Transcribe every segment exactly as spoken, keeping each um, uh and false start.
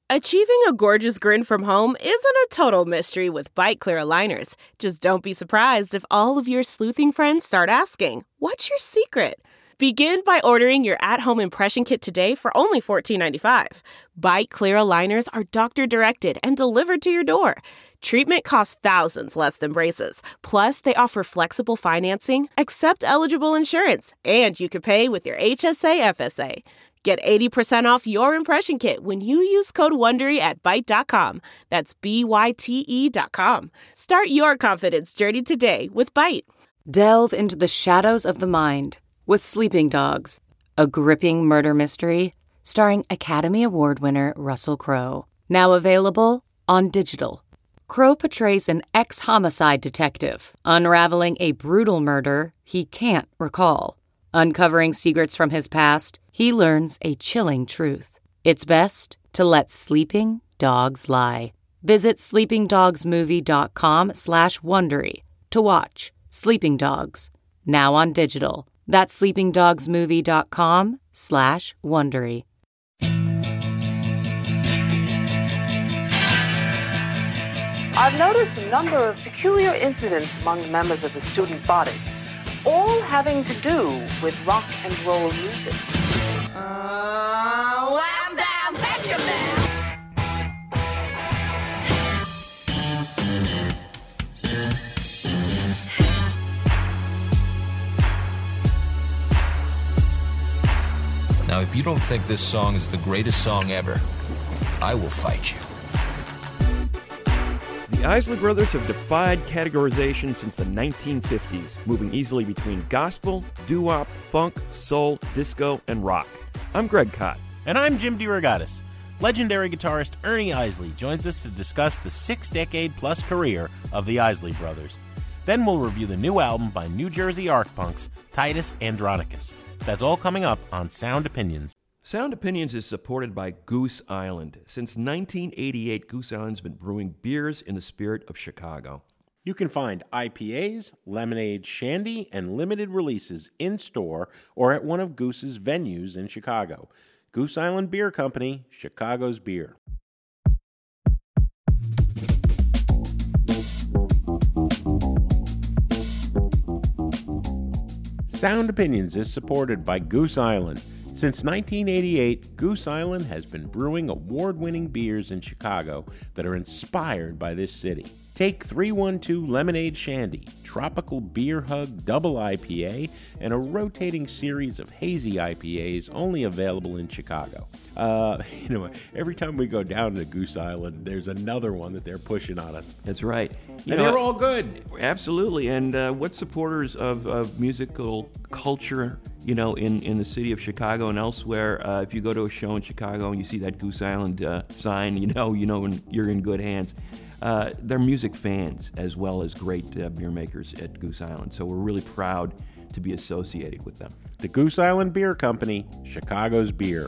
Achieving a gorgeous grin from home isn't a total mystery with Byte Clear aligners. Just don't be surprised if all of your sleuthing friends start asking, "What's your secret?" Begin by ordering your at-home impression kit today for only fourteen ninety-five. Byte Clear aligners are doctor-directed and delivered to your door. Treatment costs thousands less than braces. Plus, they offer flexible financing, accept eligible insurance, and you can pay with your H S A F S A. Get eighty percent off your impression kit when you use code WONDERY at byte dot com. That's B Y T E dot com. Start your confidence journey today with Byte. Delve into the shadows of the mind with Sleeping Dogs, a gripping murder mystery starring Academy Award winner Russell Crowe. Now available on digital. Crowe portrays an ex-homicide detective unraveling a brutal murder he can't recall. Uncovering secrets from his past, he learns a chilling truth. It's best to let sleeping dogs lie. Visit sleepingdogsmovie.com slash Wondery to watch Sleeping Dogs, now on digital. That's sleepingdogsmovie.com slash Wondery. I've noticed a number of peculiar incidents among the members of the student body, all having to do with rock and roll music. Uh, wham bam, Benjamin! Now, if you don't think this song is the greatest song ever, I will fight you. The Isley Brothers have defied categorization since the nineteen fifties, moving easily between gospel, doo-wop, funk, soul, disco, and rock. I'm Greg Kot. And I'm Jim DeRogatis. Legendary guitarist Ernie Isley joins us to discuss the six-decade-plus career of the Isley Brothers. Then we'll review the new album by New Jersey Arc Punks, Titus Andronicus. That's all coming up on Sound Opinions. Sound Opinions is supported by Goose Island. Since nineteen eighty-eight, Goose Island's been brewing beers in the spirit of Chicago. You can find I P As, lemonade, shandy, and limited releases in-store or at one of Goose's venues in Chicago. Goose Island Beer Company, Chicago's beer. Sound Opinions is supported by Goose Island. Since nineteen eighty-eight, Goose Island has been brewing award-winning beers in Chicago that are inspired by this city. Take three one two Lemonade Shandy, Tropical Beer Hug Double I P A, and a rotating series of hazy I P As only available in Chicago. Uh, you know, every time we go down to Goose Island, there's another one that they're pushing on us. That's right. You and know, they're all good. Absolutely. And uh, what supporters of, of musical culture, you know, in, in the city of Chicago and elsewhere, uh, if you go to a show in Chicago and you see that Goose Island uh, sign, you know, you know when you're in good hands. Uh, they're music fans as well as great uh, beer makers at Goose Island. So we're really proud to be associated with them. The Goose Island Beer Company, Chicago's beer.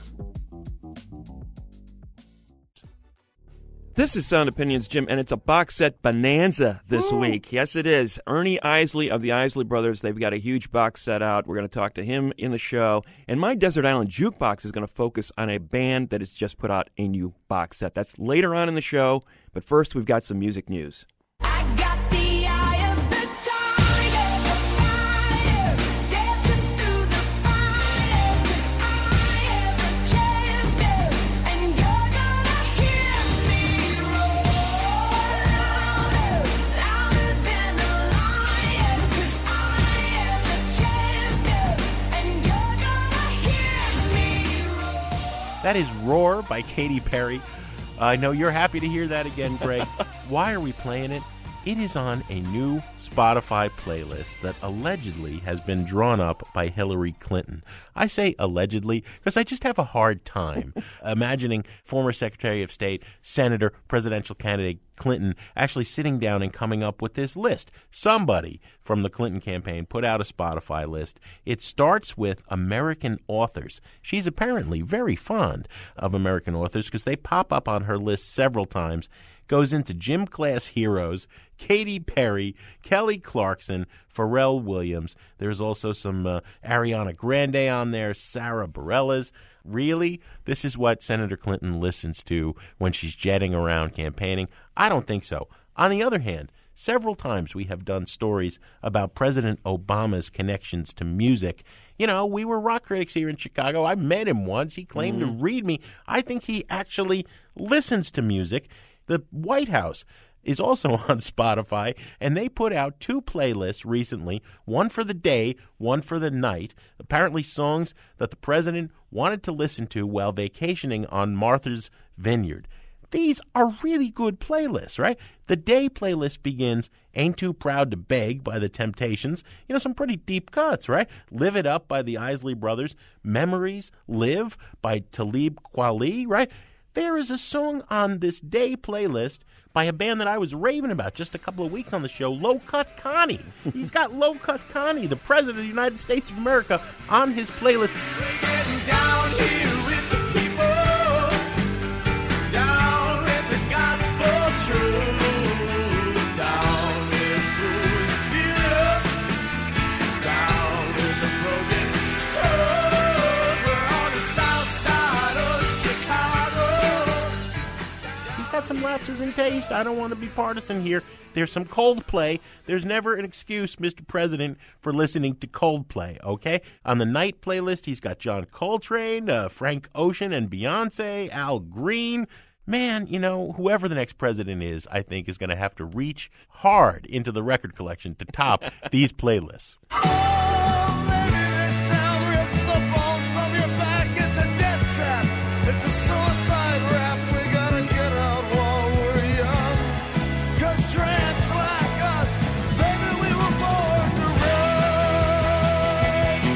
This is Sound Opinions, Jim, and it's a box set bonanza this Ooh. week. Yes, it is. Ernie Isley of the Isley Brothers, they've got a huge box set out. We're going to talk to him in the show. And my Desert Island Jukebox is going to focus on a band that has just put out a new box set. That's later on in the show, but first we've got some music news. I got the eye of the tiger, fire, dancing through the fire, 'cause I am a champion, and you're gonna hear me roar louder, louder than a lion, 'cause I am a champion, and you're gonna hear me roar. That is Roar by Katy Perry. I know you're happy to hear that again, Greg. Why are we playing it? It is on a new Spotify playlist that allegedly has been drawn up by Hillary Clinton. I say allegedly because I just have a hard time imagining former Secretary of State, Senator, presidential candidate Clinton actually sitting down and coming up with this list. Somebody from the Clinton campaign put out a Spotify list. It starts with American authors. She's apparently very fond of American authors because they pop up on her list several times. Goes into gym class heroes, Katy Perry, Kelly Clarkson, Pharrell Williams. There's also some uh, Ariana Grande on there, Sarah Bareilles. Really? This is what Senator Clinton listens to when she's jetting around campaigning? I don't think so. On the other hand, several times we have done stories about President Obama's connections to music. You know, we were rock critics here in Chicago. I met him once. He claimed mm-hmm. to read me. I think he actually listens to music. The White House is also on Spotify, and they put out two playlists recently, one for the day, one for the night, apparently songs that the president wanted to listen to while vacationing on Martha's Vineyard. These are really good playlists, right? The day playlist begins Ain't Too Proud to Beg by The Temptations. You know, some pretty deep cuts, right? Live It Up by the Isley Brothers. Memories Live by Talib Kweli, right? There is a song on this day playlist by a band that I was raving about just a couple of weeks on the show, Low Cut Connie. He's got Low Cut Connie, the President of the United States of America, on his playlist. We're getting down here with the people, down with the gospel truth, down with Bruce Fear, down with the broken toad. We're on the south side of Chicago. He's got some lapses in taste. I don't want to be partisan here. There's some Coldplay. There's never an excuse, Mister President, for listening to Coldplay, okay? On the night playlist, he's got John Coltrane, uh, Frank Ocean, and Beyonce, Al Green. Man, you know, whoever the next president is, I think, is going to have to reach hard into the record collection to top these playlists. Oh, baby, this town rips the bones from your back. It's a death trap. It's a suicide rap. We gotta get out while we're young. 'Cause tramps like us, baby, we were born to run.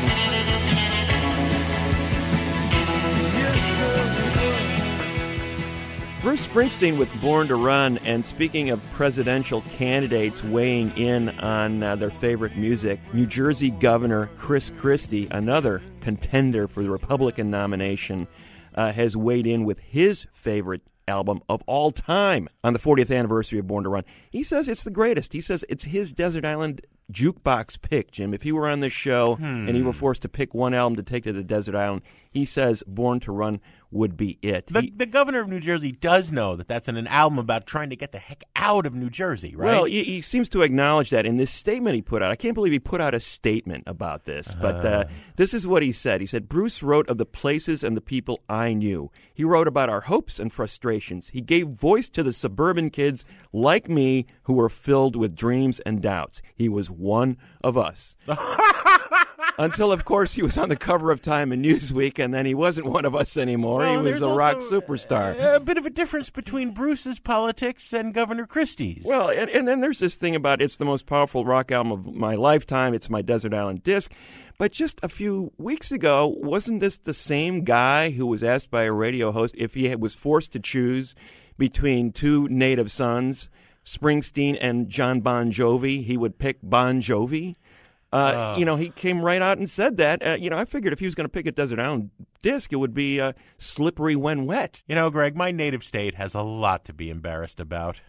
Yes, girl, we were. Bruce Springsteen with Born to Run, and speaking of presidential candidates weighing in on uh, their favorite music, New Jersey Governor Chris Christie, another contender for the Republican nomination, uh, has weighed in with his favorite album of all time on the fortieth anniversary of Born to Run. He says it's the greatest. He says it's his Desert Island jukebox pick, Jim. If he were on this show hmm. and he were forced to pick one album to take to the Desert Island, he says Born to Run would be it. The, he, the governor of New Jersey does know that that's an, an album about trying to get the heck out of New Jersey, right? Well, he, he seems to acknowledge that in this statement he put out. I can't believe he put out a statement about this, but uh, this is what he said. He said, Bruce wrote of the places and the people I knew. He wrote about our hopes and frustrations. He gave voice to the suburban kids like me who were filled with dreams and doubts. He was one of us. Until, of course, he was on the cover of Time and Newsweek, and then he wasn't one of us anymore. Well, he was a rock also superstar. A, a bit of a difference between Bruce's politics and Governor Christie's. Well, and, and then there's this thing about it's the most powerful rock album of my lifetime. It's my Desert Island disc. But just a few weeks ago, wasn't this the same guy who was asked by a radio host if he was forced to choose between two native sons, Springsteen and John Bon Jovi, he would pick Bon Jovi? Uh, oh. You know, he came right out and said that. Uh, you know, I figured if he was going to pick a Desert Island disc, it would be uh, Slippery When Wet. You know, Greg, my native state has a lot to be embarrassed about.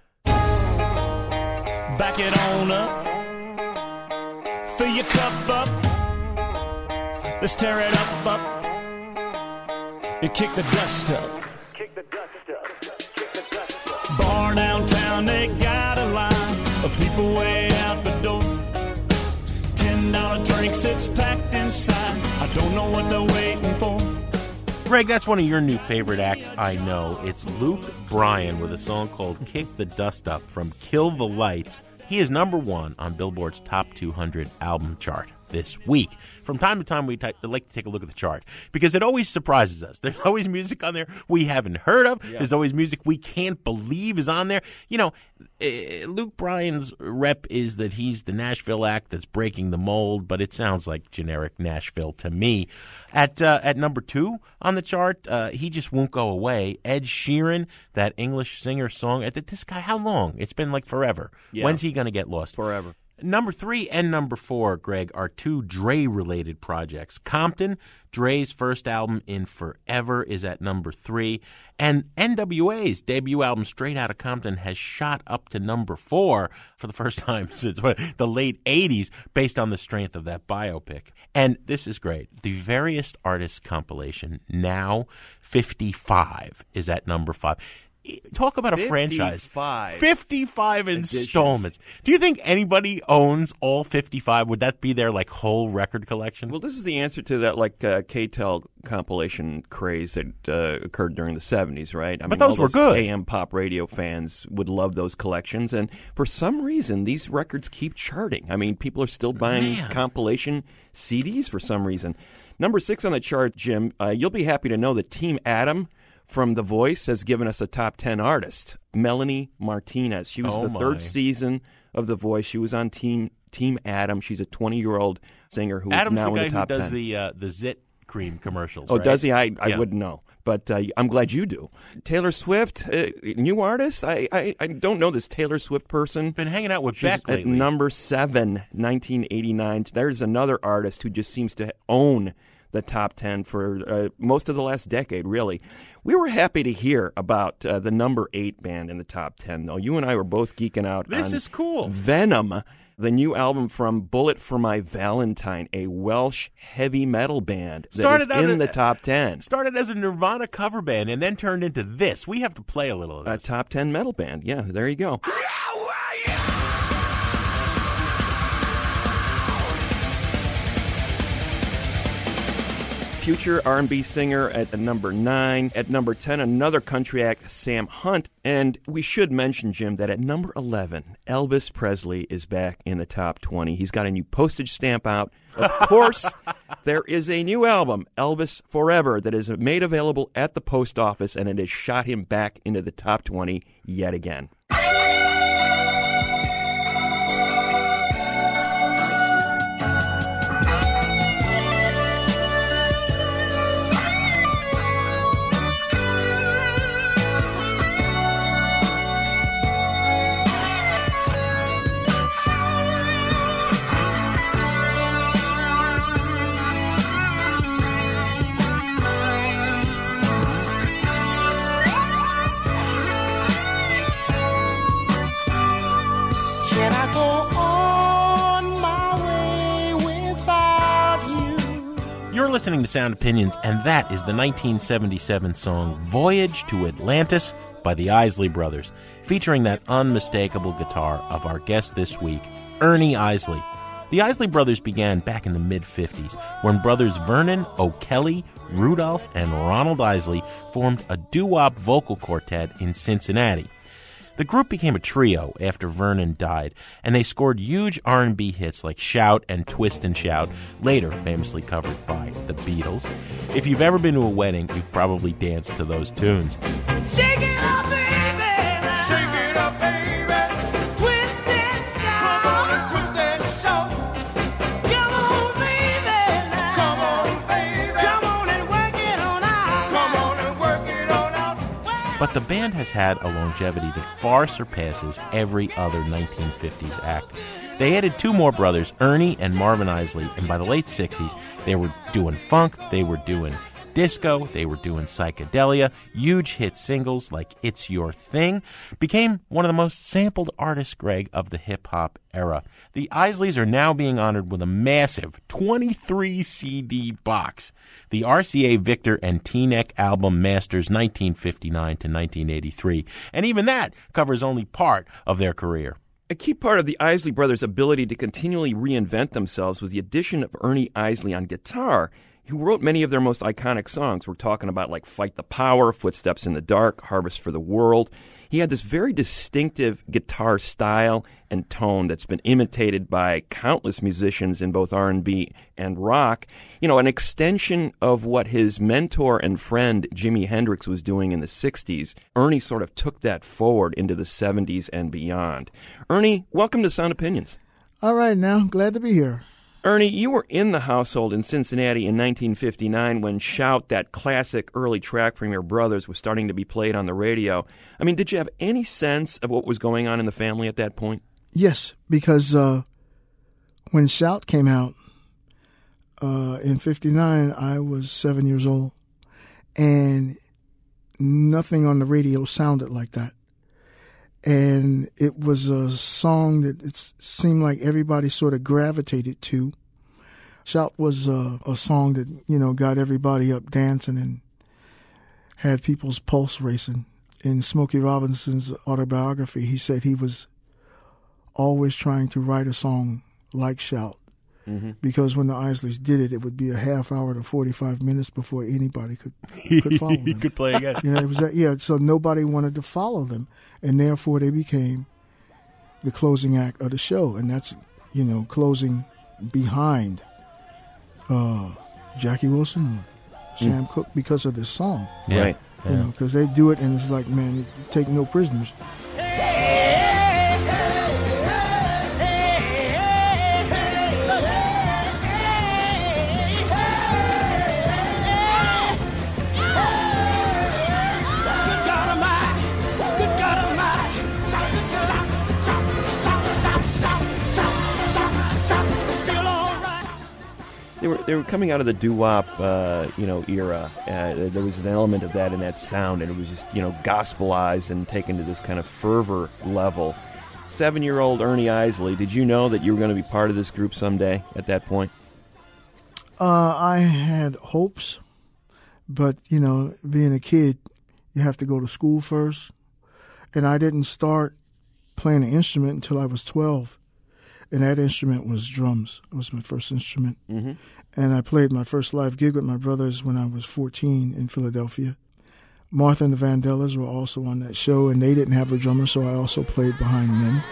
Back it on up. Fill your cup up. Let's tear it up, up. And kick the dust up. Kick the dust up. Kick the dust up. Bar downtown, they got a line of people way out the door. ten dollar drinks, it's packed inside. I don't know what they're waiting for. Greg, that's one of your new favorite acts, I know. It's Luke Bryan with a song called Kick the Dust Up from Kill the Lights. He is number one on Billboard's Top two hundred album chart this week. From time to time, we t- like to take a look at the chart because it always surprises us. There's always music on there we haven't heard of. Yeah. There's always music we can't believe is on there. You know, uh, Luke Bryan's rep is that he's the Nashville act that's breaking the mold, but it sounds like generic Nashville to me. At uh, at number two on the chart, uh, he just won't go away. Ed Sheeran, that English singer song. This guy, how long? It's been like forever. Yeah. When's he going to get lost? Forever. Number three and number four, Greg, are two Dre-related projects. Compton, Dre's first album in forever, is at number three. And N W A's debut album, Straight Outta Compton, has shot up to number four for the first time since the late eighties, based on the strength of that biopic. And this is great. The Various Artists compilation, Now fifty-five, is at number five. Talk about a franchise. fifty-five. fifty-five installments. Do you think anybody owns all fifty-five? Would that be their, like, whole record collection? Well, this is the answer to that, like, uh, K T E L compilation craze that uh, occurred during the seventies, right? I But those all were good. A M pop radio fans would love those collections, and for some reason, these records keep charting. I mean, people are still buying Man. compilation C Ds for some reason. Number six on the chart, Jim, uh, you'll be happy to know that Team Adam from The Voice has given us a top ten artist, Melanie Martinez. She was Oh, the my. third season of The Voice. She was on Team Team Adam. She's a twenty-year-old singer who is Adam's now the in guy the top who does ten. the uh, the Zit cream commercials. Oh, right? does he? I, I Yeah. wouldn't know. But uh, I'm glad you do. Taylor Swift, uh, new artist? I, I, I don't know this Taylor Swift person. Been hanging out with She's Beck at lately. number seven, nineteen eighty-nine. There's another artist who just seems to own the top ten for uh, most of the last decade, really. We were happy to hear about uh, the number eight band in the top ten, though. You and I were both geeking out This on is cool. Venom, the new album from Bullet for My Valentine, a Welsh heavy metal band that Started is out in as- the top ten. Started as a Nirvana cover band and then turned into this. We have to play a little of A this. top ten metal band. Yeah, there you go. Future R and B singer at number nine. At number ten, another country act, Sam Hunt. And we should mention, Jim, that at number eleven, Elvis Presley is back in the top twenty. He's got a new postage stamp out. Of course, there is a new album, Elvis Forever, that is made available at the post office, and it has shot him back into the top twenty yet again. Can I go on my way without you? You're listening to Sound Opinions, and that is the nineteen seventy-seven song Voyage to Atlantis by the Isley Brothers, featuring that unmistakable guitar of our guest this week, Ernie Isley. The Isley Brothers began back in the mid-fifties when brothers Vernon, O'Kelly, Rudolph, and Ronald Isley formed a doo-wop vocal quartet in Cincinnati. The group became a trio after Vernon died, and they scored huge R and B hits like Shout and Twist and Shout, later famously covered by the Beatles. If you've ever been to a wedding, you've probably danced to those tunes. Shake it up, baby. Shake it up, baby. Twist and shout. Come on and twist and shout. Come on, baby. now. Come on, baby. Come on and work it on out. Come on and work it on out. But the band has had a longevity that far surpasses every other nineteen fifties act. They added two more brothers, Ernie and Marvin Isley, and by the late sixties, they were doing funk, they were doing disco, they were doing psychedelia. Huge hit singles like It's Your Thing became one of the most sampled artists, Greg, of the hip-hop era. The Isleys are now being honored with a massive twenty-three C D box. The R C A Victor and T-Neck album Masters nineteen fifty-nine to nineteen eighty-three, and even that covers only part of their career. A key part of the Isley Brothers' ability to continually reinvent themselves was the addition of Ernie Isley on guitar, who wrote many of their most iconic songs. We're talking about like Fight the Power, Footsteps in the Dark, Harvest for the World. He had this very distinctive guitar style and tone that's been imitated by countless musicians in both R and B and rock. You know, an extension of what his mentor and friend Jimi Hendrix was doing in the sixties. Ernie sort of took that forward into the seventies and beyond. Ernie, welcome to Sound Opinions. All right, now, glad to be here. Ernie, you were in the household in Cincinnati in nineteen fifty-nine when Shout, that classic early track from your brothers, was starting to be played on the radio. I mean, did you have any sense of what was going on in the family at that point? Yes, because uh, when Shout came out uh, in fifty-nine, I was seven years old, and nothing on the radio sounded like that. And it was a song that it seemed like everybody sort of gravitated to. Shout was a, a song that, you know, got everybody up dancing and had people's pulse racing. In Smokey Robinson's autobiography, he said he was always trying to write a song like Shout. Mm-hmm. Because when the Isleys did it, it would be a half hour to forty-five minutes before anybody could, could follow them. He could play again. You know, it was that, yeah, so nobody wanted to follow them. And therefore they became the closing act of the show. And that's, you know, closing behind uh, Jackie Wilson or Sam mm. Cooke because of this song. Yeah. Right. You yeah. know, because they do it and it's like, man, you take no prisoners. They were they were coming out of the doo-wop, uh, you know, era. Uh, there was an element of that in that sound, and it was just, you know, gospelized and taken to this kind of fervor level. Seven-year-old Ernie Isley, did you know that you were going to be part of this group someday at that point? Uh, I had hopes, but, you know, being a kid, you have to go to school first. And I didn't start playing an instrument until I was twelve. And that instrument was drums. It was my first instrument. Mm-hmm. And I played my first live gig with my brothers when I was fourteen in Philadelphia. Martha and the Vandellas were also on that show, and they didn't have a drummer, so I also played behind them.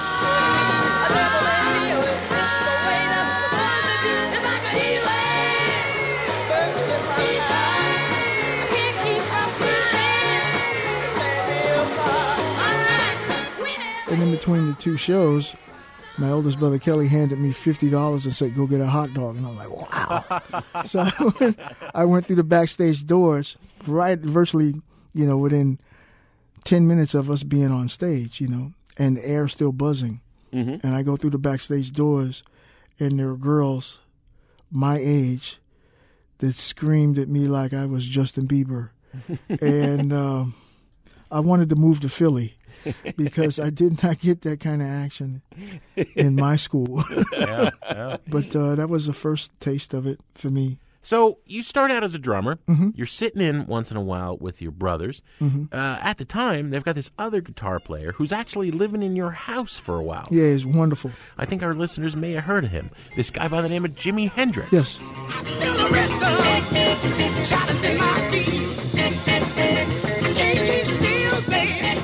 And in between the two shows, my oldest brother Kelly handed me fifty dollars and said, go get a hot dog. And I'm like, wow. So I went, I went through the backstage doors, right, virtually, you know, within ten minutes of us being on stage, you know, and the air still buzzing. Mm-hmm. And I go through the backstage doors, and there were girls my age that screamed at me like I was Justin Bieber. And um, I wanted to move to Philly. Because I did not get that kind of action in my school. yeah, yeah. But uh, that was the first taste of it for me. So you start out as a drummer. Mm-hmm. You're sitting in once in a while with your brothers. Mm-hmm. Uh, at the time, they've got this other guitar player who's actually living in your house for a while. Yeah, he's wonderful. I think our listeners may have heard of him. This guy by the name of Jimi Hendrix. Yes. I feel the rhythm, shadows in my feet. Can't keep still, baby.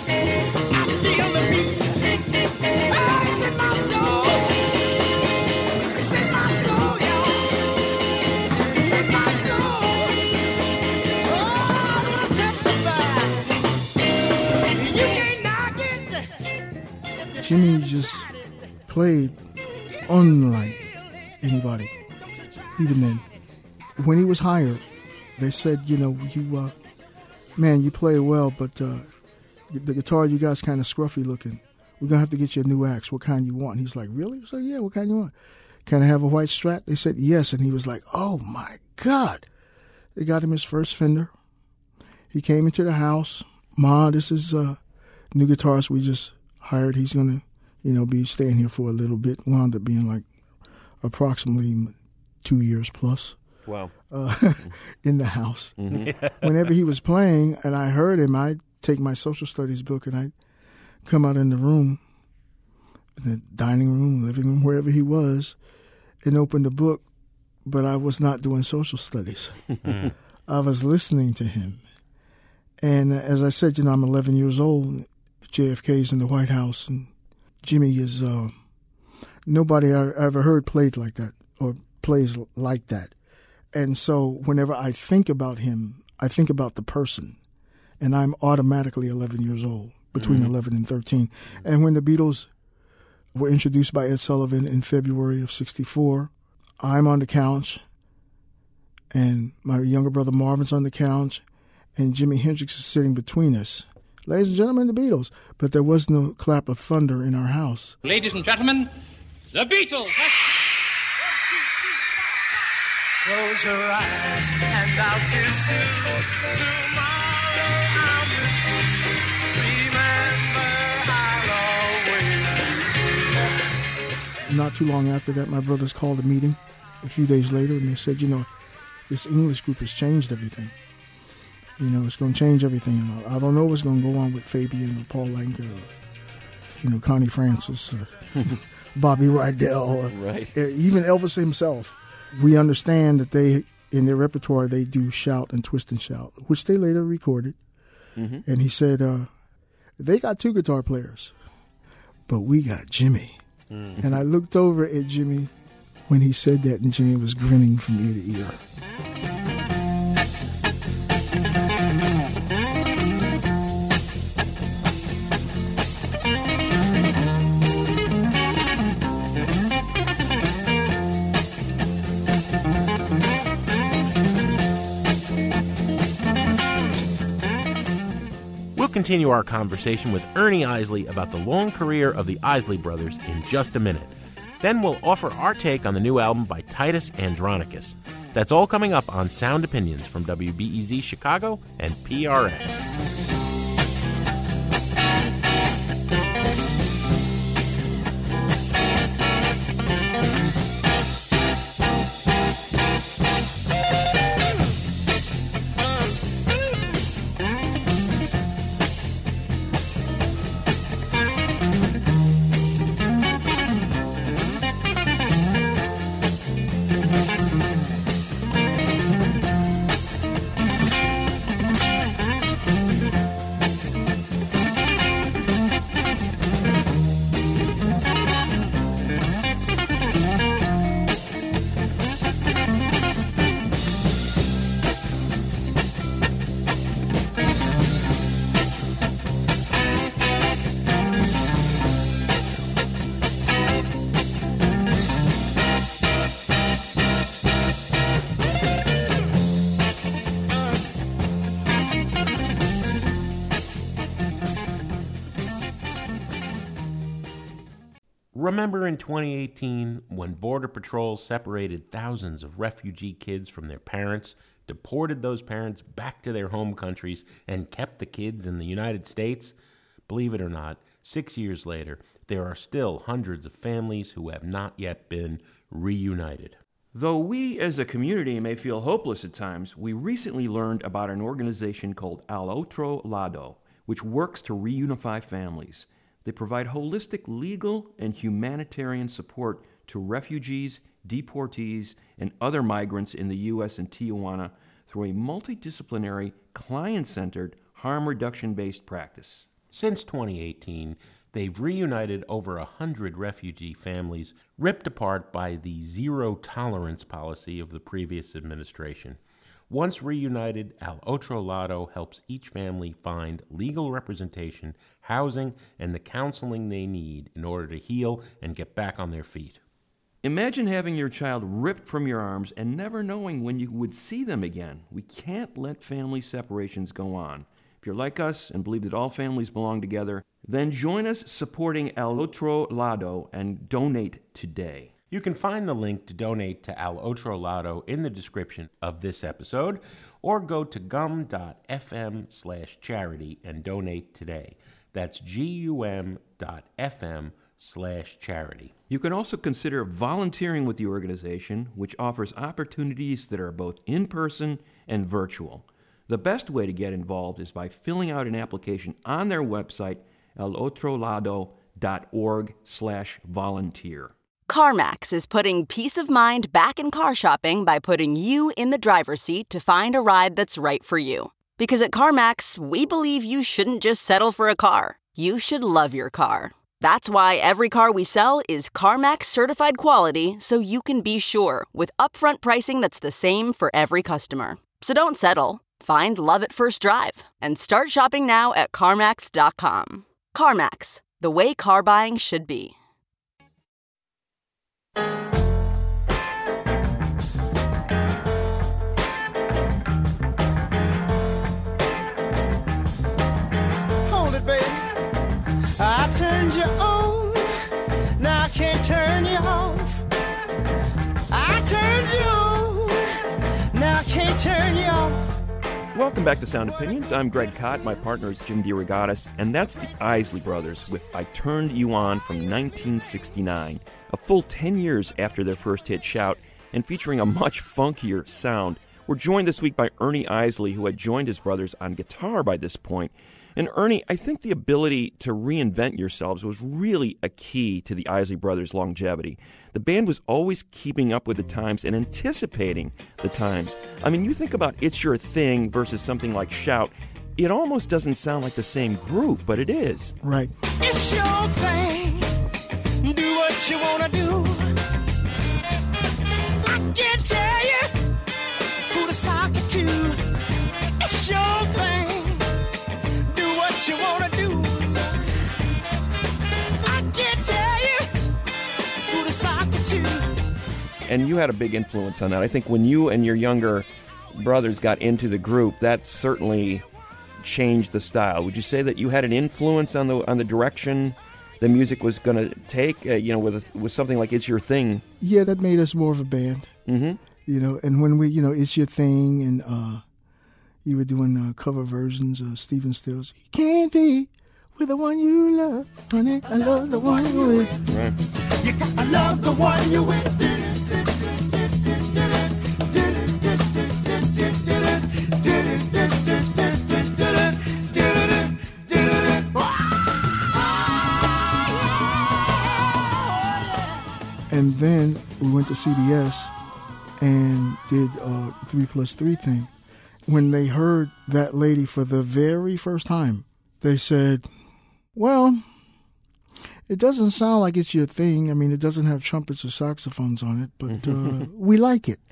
Jimmy just played unlike anybody, even then. When he was hired, they said, you know, you, uh, man, you play well, but uh, the guitar you got's kind of scruffy looking. We're going to have to get you a new axe. What kind you want? He's like, really? I said, yeah, what kind you want? Can I have a white Strat? They said, yes. And he was like, oh, my God. They got him his first Fender. He came into the house. Ma, this is a uh, new guitarist we just hired. He's going to, you know, be staying here for a little bit. Wound up being like approximately two years plus. Wow. Uh, in the house. Mm-hmm. Whenever he was playing and I heard him, I'd take my social studies book and I'd come out in the room, in the dining room, living room, wherever he was, and open the book. But I was not doing social studies. I was listening to him. And as I said, you know, I'm eleven years old. J F K's in the White House, and Jimmy is uh, nobody I ever heard played like that or plays like that. And so whenever I think about him, I think about the person, and I'm automatically eleven years old, between mm-hmm. eleven and thirteen. And when the Beatles were introduced by Ed Sullivan in February of sixty-four, I'm on the couch, and my younger brother Marvin's on the couch, and Jimi Hendrix is sitting between us. Ladies and gentlemen, the Beatles. But there was no clap of thunder in our house. Ladies and gentlemen, the Beatles. Close your eyes and I'll kiss you. Tomorrow I'll miss you. Remember, I'll always do. Not too long after that, my brothers called a meeting a few days later, and they said, you know, this English group has changed everything. You know, it's going to change everything. And I don't know what's going to go on with Fabian or Paul Anka or, you know, Connie Francis or Bobby Rydell or Right. even Elvis himself. We understand that they, in their repertoire, they do Shout and Twist and Shout, which they later recorded. Mhm. And he said, uh, they got two guitar players, but we got Jimmy. Mm. And I looked over at Jimmy when he said that, and Jimmy was grinning from ear to ear. We'll continue our conversation with Ernie Isley about the long career of the Isley Brothers in just a minute. Then we'll offer our take on the new album by Titus Andronicus. That's all coming up on Sound Opinions from W B E Z Chicago and P R X. Remember in twenty eighteen when Border Patrol separated thousands of refugee kids from their parents, deported those parents back to their home countries, and kept the kids in the United States? Believe it or not, six years later, there are still hundreds of families who have not yet been reunited. Though we as a community may feel hopeless at times, we recently learned about an organization called Al Otro Lado, which works to reunify families. They provide holistic legal and humanitarian support to refugees, deportees, and other migrants in the U S and Tijuana through a multidisciplinary, client-centered, harm reduction-based practice. Since twenty eighteen, they've reunited over a hundred refugee families ripped apart by the zero-tolerance policy of the previous administration. Once reunited, Al Otro Lado helps each family find legal representation, housing, and the counseling they need in order to heal and get back on their feet. Imagine having your child ripped from your arms and never knowing when you would see them again. We can't let family separations go on. If you're like us and believe that all families belong together, then join us supporting Al Otro Lado and donate today. You can find the link to donate to Al Otro Lado in the description of this episode, or go to gum.fm slash charity and donate today. That's gum.fm slash charity. You can also consider volunteering with the organization, which offers opportunities that are both in-person and virtual. The best way to get involved is by filling out an application on their website, alotrolado.org slash volunteer. CarMax is putting peace of mind back in car shopping by putting you in the driver's seat to find a ride that's right for you. Because at CarMax, we believe you shouldn't just settle for a car. You should love your car. That's why every car we sell is CarMax certified quality, so you can be sure with upfront pricing that's the same for every customer. So don't settle. Find love at first drive and start shopping now at CarMax dot com. CarMax, the way car buying should be. Hold it, baby. I turned you on. Now I can't turn you off. I turned you on. Welcome back to Sound Opinions. I'm Greg Kot. My partner is Jim DeRogatis, and that's the Isley Brothers with I Turned You On from nineteen sixty-nine, a full ten years after their first hit, Shout, and featuring a much funkier sound. We're joined this week by Ernie Isley, who had joined his brothers on guitar by this point. And Ernie, I think the ability to reinvent yourselves was really a key to the Isley Brothers' longevity. The band was always keeping up with the times and anticipating the times. I mean, you think about It's Your Thing versus something like Shout, it almost doesn't sound like the same group, but it is. Right. It's your thing. Do what you wanna do. I can't tell you who to sock it to. It's your thing. Do what you wanna do. I can't tell you who to sock it to. And you had a big influence on that. I think when you and your younger brothers got into the group, that certainly changed the style. Would you say that you had an influence on the on the direction the music was going to take? Uh, you know, with a, with something like It's Your Thing. Yeah, that made us more of a band. Mm-hmm. You know, and when we, you know, It's Your Thing, and uh, you were doing uh, cover versions of Stephen Stills. You can't be with the one you love, honey. I love the one you with. Right. You got, I love the one you with. And then we went to C B S and did uh, three plus three thing. When they heard That Lady for the very first time, they said, well, it doesn't sound like It's Your Thing. I mean, it doesn't have trumpets or saxophones on it, but uh, we like it.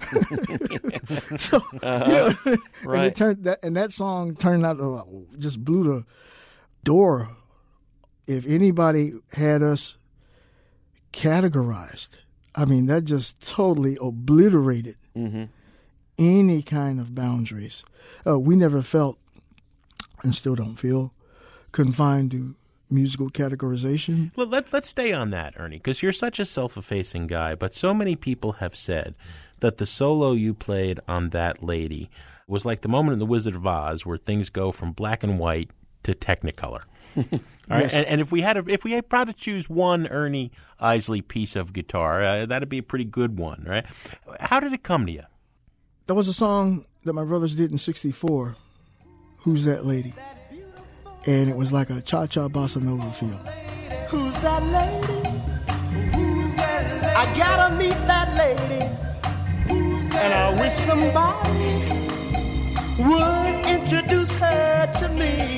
so, uh-huh. you know, right. and, it turned that, and that song turned out to, uh, just blew the door. If anybody had us categorized, I mean, that just totally obliterated mm-hmm. any kind of boundaries. Uh, we never felt, and still don't feel, confined to musical categorization. Let, let, let's stay on that, Ernie, because you're such a self-effacing guy, but so many people have said that the solo you played on That Lady was like the moment in The Wizard of Oz where things go from black and white to Technicolor. All right, Yes. and, and if we had a, if we had proud to choose one Ernie Isley piece of guitar, uh, that'd be a pretty good one, right? How did it come to you? There was a song that my brothers did in sixty-four, Who's That Lady? And it was like a cha-cha bossa nova feel. Who's that lady? I gotta meet that lady. And I wish somebody would introduce her to me.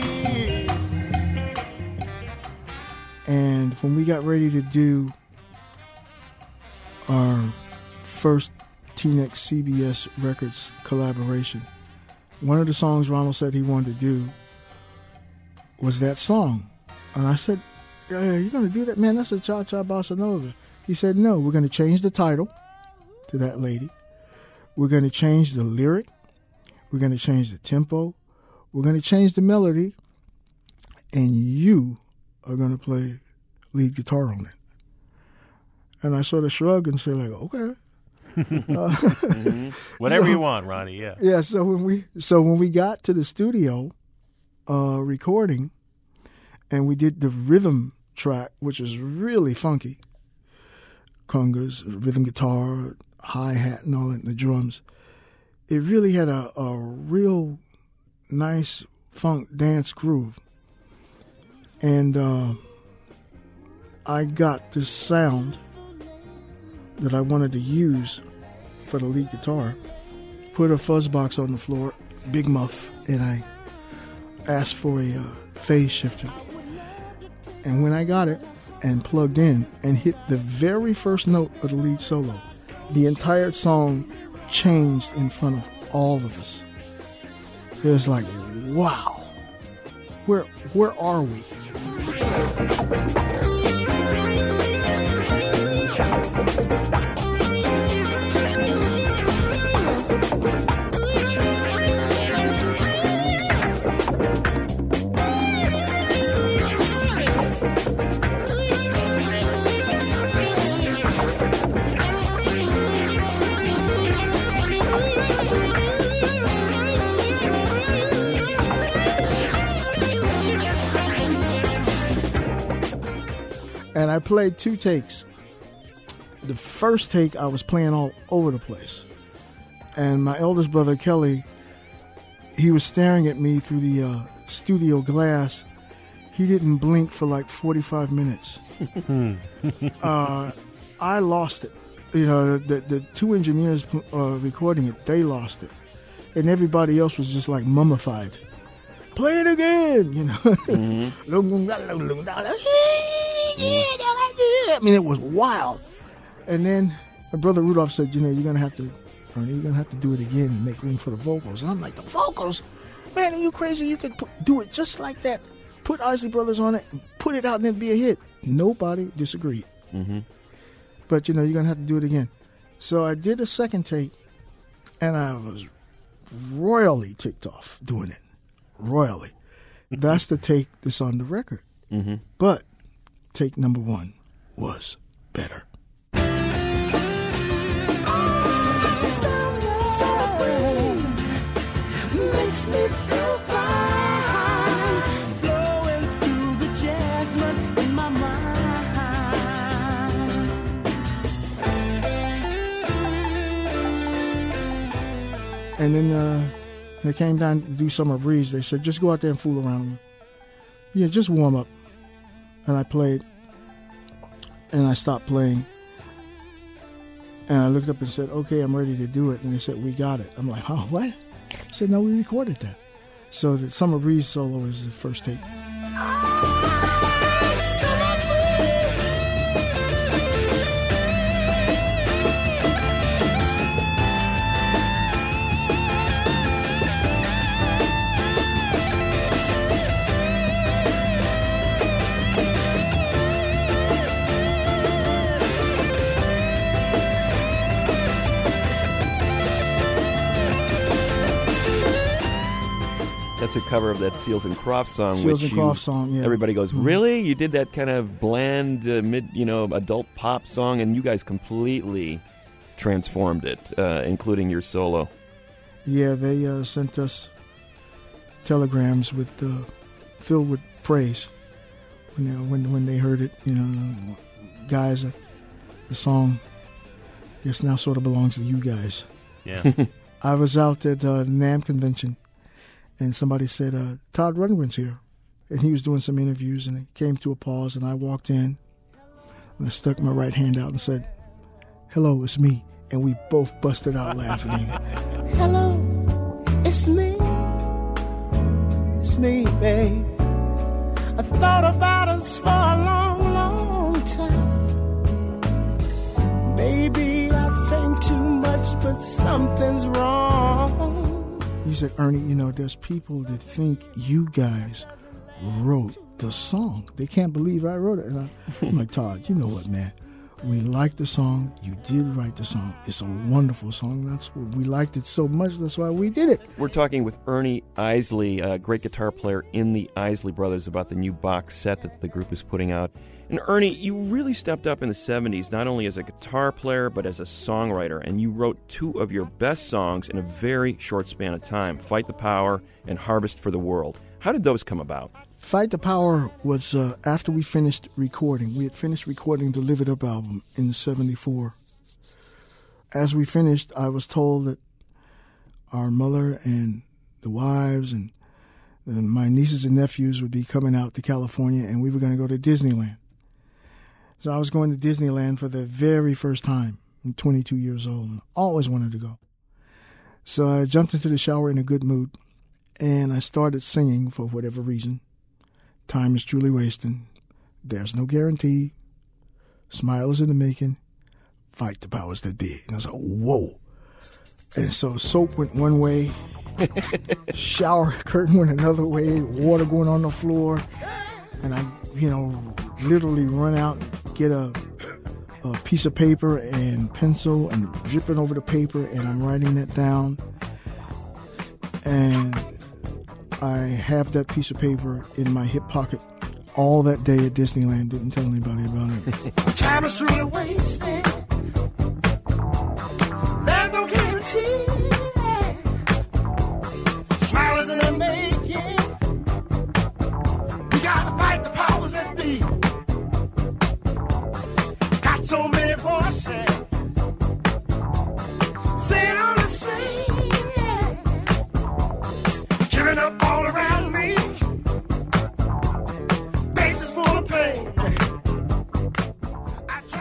And when we got ready to do our first T-Nex C B S Records collaboration, one of the songs Ronald said he wanted to do was that song. And I said, yeah, you're going to do that? Man, that's a cha-cha bossa nova. He said, no, we're going to change the title to That Lady. We're going to change the lyric. We're going to change the tempo. We're going to change the melody. And you are going to play lead guitar on it. And I sort of shrugged and said, like, okay. uh, mm-hmm. Whatever so, you want, Ronnie, yeah. Yeah, so when we so when we got to the studio uh, recording, and we did the rhythm track, which is really funky, congas, rhythm guitar, hi-hat and all that, and the drums, it really had a, a real nice funk dance groove. And uh, I got this sound that I wanted to use for the lead guitar, put a fuzz box on the floor, big muff, and I asked for a uh, phase shifter. And when I got it and plugged in and hit the very first note of the lead solo, the entire song changed in front of all of us. It was like, wow, where where are we? And I played two takes. The first take, I was playing all over the place. And my eldest brother, Kelly, he was staring at me through the uh, studio glass. He didn't blink for like forty-five minutes. uh, I lost it. You know, the, the, the two engineers uh, recording it, they lost it. And everybody else was just like mummified. Play it again, you know. Mm-hmm. I mean, it was wild. And then my brother Rudolph said, you know, you're going to have to, Ernie, you're going to have to do it again and make room for the vocals. And I'm like, the vocals? Man, are you crazy? You could put, do it just like that. Put Isley Brothers on it, put it out, and it'd be a hit. Nobody disagreed. Mm-hmm. But, you know, you're going to have to do it again. So I did a second take, and I was royally ticked off doing it. Royally. That's the take that's on the record. Mm-hmm. But take number one was better. Makes me feel fine, blowing through the jasmine in my mind. And then uh, they came down to do Summer Breeze. They said, just go out there and fool around. Yeah, just warm up. And I played, and I stopped playing. And I looked up and said, okay, I'm ready to do it. And they said, we got it. I'm like, oh, what? I said, no, we recorded that. So the Summer Breeze solo is the first take. That's a cover of that Seals and Crofts song. Seals which and you, Crofts song, yeah. Everybody goes, Mm-hmm. really? You did that kind of bland, uh, mid, you know, adult pop song, and you guys completely transformed it, uh, including your solo. Yeah, they uh, sent us telegrams with uh, filled with praise when they, when when they heard it. You know, guys, uh, the song, I guess now sort of belongs to you guys. Yeah. I was out at uh, NAMM convention, and somebody said, uh, Todd Rundgren's here. And he was doing some interviews, and it came to a pause, and I walked in, and I stuck my right hand out and said, hello, it's me. And we both busted out laughing. Hello, it's me. It's me, babe. I thought about us for a long, long time. Maybe I think too much, but something's wrong. He said, Ernie, you know, there's people that think you guys wrote the song. They can't believe I wrote it. And I, I'm like, Todd, you know what, man? We liked the song. You did write the song. It's a wonderful song. That's what we liked it so much. That's why we did it. We're talking with Ernie Isley, a great guitar player in the Isley Brothers, about the new box set that the group is putting out. And Ernie, you really stepped up in the seventies, not only as a guitar player, but as a songwriter. And you wrote two of your best songs in a very short span of time, Fight the Power and Harvest for the World. How did those come about? Fight the Power was uh, after we finished recording. We had finished recording the Live It Up album in seventy-four. As we finished, I was told that our mother and the wives and, and my nieces and nephews would be coming out to California, and we were going to go to Disneyland. So I was going to Disneyland for the very first time. I'm twenty-two years old and always wanted to go. So I jumped into the shower in a good mood, and I started singing for whatever reason. Time is truly wasting. There's no guarantee. Smile is in the making. Fight the powers that be. And I was like, whoa. And so soap went one way, shower curtain went another way, water going on the floor. And I, you know, literally run out, get a, a piece of paper and pencil and dripping over the paper, and I'm writing that down. And I have that piece of paper in my hip pocket all that day at Disneyland. Didn't tell anybody about it. Time is truly wasted. There's no guarantee. Smile is in the making. We gotta fight the powers that be.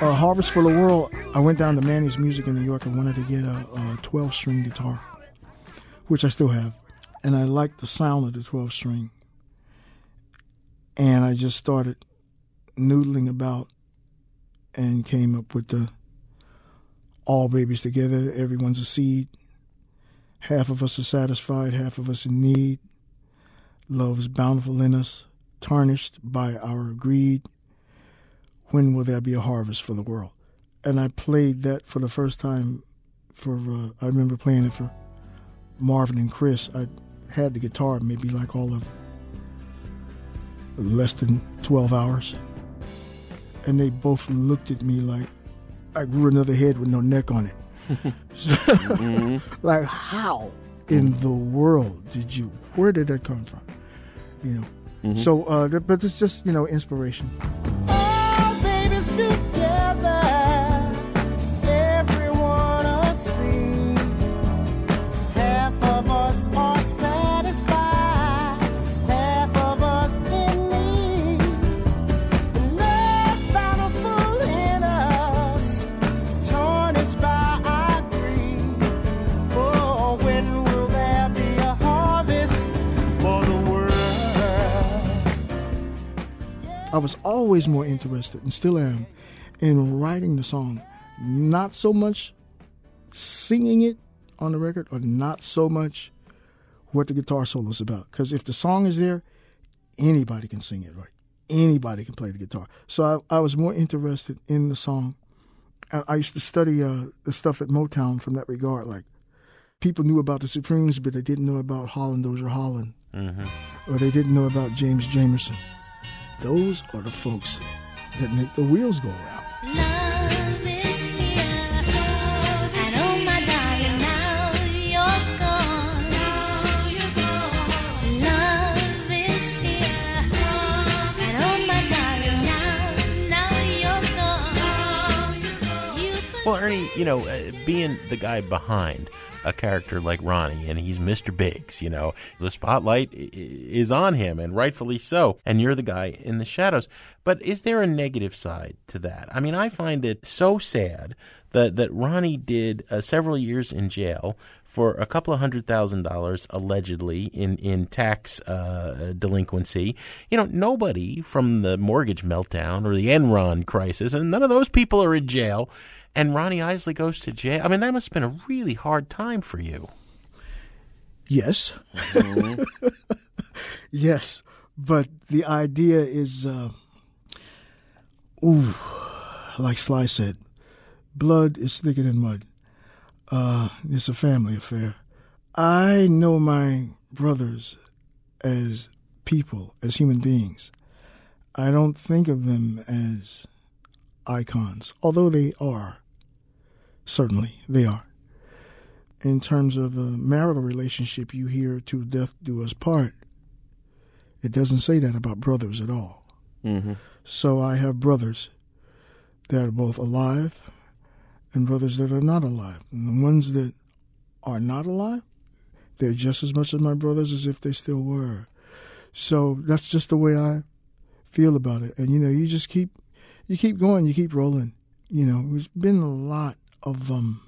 Uh, Harvest for the World, I went down to Manny's Music in New York and wanted to get a twelve-string guitar, which I still have. And I liked the sound of the twelve-string. And I just started noodling about and came up with the all babies together, everyone's a seed. Half of us are satisfied, half of us in need. Love is bountiful in us, tarnished by our greed. When will there be a harvest for the world? And I played that for the first time for, uh, I remember playing it for Marvin and Chris. I had the guitar maybe like all of less than twelve hours. And they both looked at me like I grew another head with no neck on it. So, mm-hmm. Like, how in the world did you, where did that come from? You know, mm-hmm. so, uh, but it's just, you know, inspiration. All babies together, everyone a scene. Half of us are satisfied, half of us in need. Love's bountiful in us, tarnished by our greed. Oh, when will there be a harvest for the world? I was always more interested, and still am, in writing the song. Not so much singing it on the record, or not so much what the guitar solo is about. Because if the song is there, anybody can sing it right. Anybody can play the guitar. So I, I was more interested in the song. I, I used to study uh, the stuff at Motown from that regard. Like, people knew about the Supremes, but they didn't know about Holland Dozier Holland. Mm-hmm. Or they didn't know about James Jamerson. Those are the folks that make the wheels go around. Love is here, and oh my darling, now you're gone. Now you're gone. Love is here, and oh my darling, now, now you're gone. You Well, Ernie, you know, uh, being the guy behind a character like Ronnie, and he's Mister Biggs, you know, the spotlight i- is on him, and rightfully so, and you're the guy in the shadows. But is there a negative side to that? I mean, I find it so sad that, that Ronnie did uh, several years in jail for a couple of hundred thousand dollars, allegedly, in, in tax uh, delinquency. You know, nobody from the mortgage meltdown or the Enron crisis, and none of those people are in jail, and Ronnie Isley goes to jail. I mean, that must have been a really hard time for you. Yes. Mm-hmm. Yes. But the idea is, uh, ooh, like Sly said, blood is thicker than mud. Uh, it's a family affair. I know my brothers as people, as human beings. I don't think of them as icons, although they are. Certainly, they are. In terms of a marital relationship, you hear "to death do us part." It doesn't say that about brothers at all. Mm-hmm. So I have brothers that are both alive and brothers that are not alive. And the ones that are not alive, they're just as much as my brothers as if they still were. So that's just the way I feel about it. And, you know, you just keep, you keep going, you keep rolling. You know, there's been a lot of um,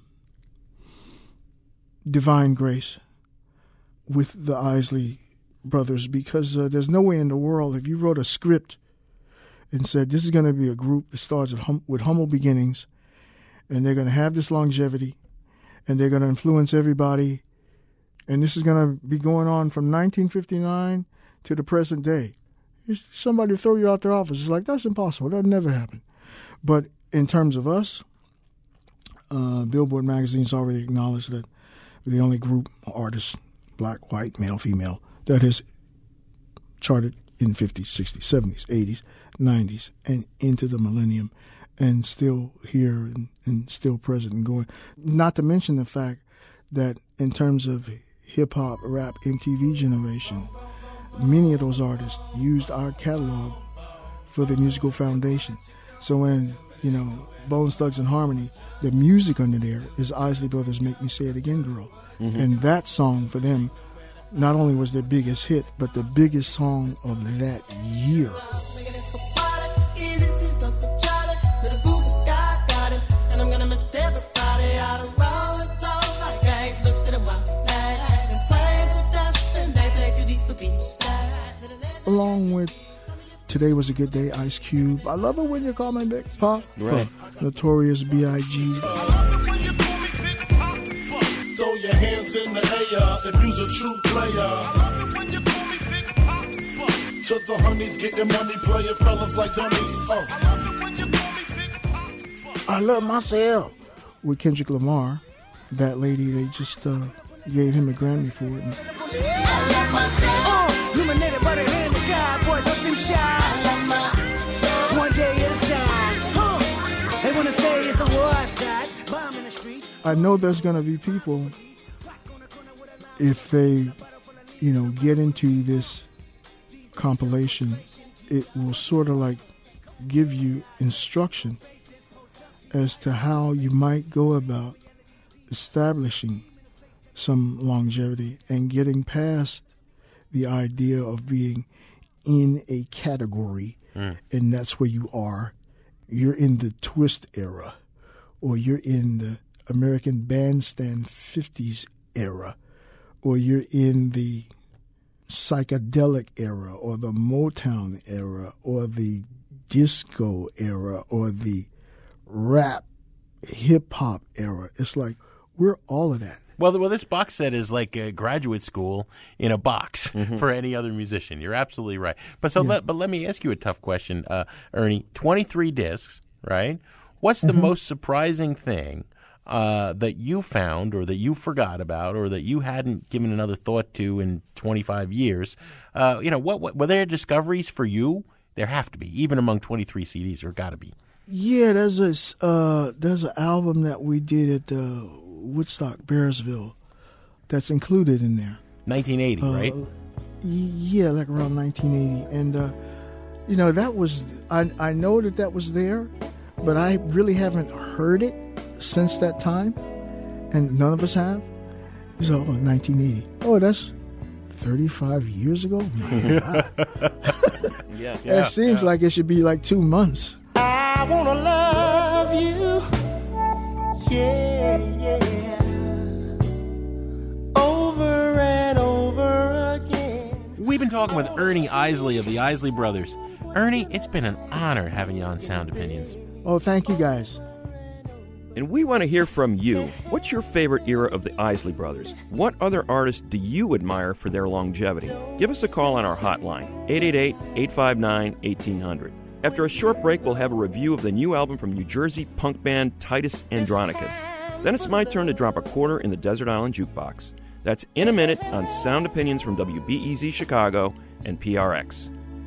divine grace with the Isley brothers, because uh, there's no way in the world, if you wrote a script and said this is going to be a group that starts with, hum- with humble beginnings, and they're going to have this longevity, and they're going to influence everybody, and this is going to be going on from nineteen fifty-nine to the present day. Somebody throw you out their office. It's like, that's impossible. That'll never happen. But in terms of us, uh, Billboard magazine's already acknowledged that we're the only group, artists, black, white, male, female, that has charted in fifties, sixties, seventies, eighties, nineties, and into the millennium, and still here and, and still present and going. Not to mention the fact that in terms of hip-hop, rap, M T V generation, many of those artists used our catalog for the musical foundation. So when, you know, Bones Thugs and Harmony, the music under there is Isley Brothers' Make Me Say It Again Girl. Mm-hmm. And that song for them not only was their biggest hit, but the biggest song of that year. Today Was a Good Day, Ice Cube. I love it when you call me Big Pop. Right. Notorious B I G Throw your hands in the air if you's a true player. To the honeys, getting money, playing fellas like dummies. Uh. I Love Myself with Kendrick Lamar. That lady, they just uh, gave him a Grammy for it. Uh, illuminated by the hand of God, boy, don't seem shy. One day at a time. Huh. They wanna say it's a war side, bomb in the street. I know there's going to be people, if they, you know, get into this compilation, it will sort of like give you instruction as to how you might go about establishing some longevity and getting past the idea of being in a category, mm. and that's where you are. You're in the twist era, or you're in the American Bandstand fifties era, or you're in the psychedelic era, or the Motown era, or the disco era, or the rap hip-hop era. It's like we're all of that. Well, well, this box set is like a graduate school in a box mm-hmm. for any other musician. You're absolutely right. But so, yeah. let, but let me ask you a tough question, uh, Ernie. twenty-three discs, right? What's the mm-hmm. most surprising thing uh, that you found, or that you forgot about, or that you hadn't given another thought to in twenty-five years? Uh, you know, what, what were there discoveries for you? There have to be, even among twenty-three C Ds. There got to be. Yeah, there's a uh, there's an album that we did at uh, Woodstock, Bearsville, that's included in there. nineteen eighty, uh, right? Yeah, like around nineteen eighty, and uh, you know that was I I know that that was there, but I really haven't heard it since that time, and none of us have. So oh, nineteen eighty. Oh, that's thirty-five years ago. My God. yeah, yeah, it seems yeah. like it should be like two months. I wanna love you, yeah, yeah, over and over again. We've been talking with Ernie Isley of the Isley Brothers. Ernie, it's been an honor having you on Sound Opinions. Oh, thank you, guys. And we want to hear from you. What's your favorite era of the Isley Brothers? What other artists do you admire for their longevity? Give us a call on our hotline, eight eight eight, eight five nine, one eight zero zero. After a short break, we'll have a review of the new album from New Jersey punk band Titus Andronicus. Then it's my turn to drop a quarter in the Desert Island Jukebox. That's in a minute on Sound Opinions from W B E Z Chicago and P R X.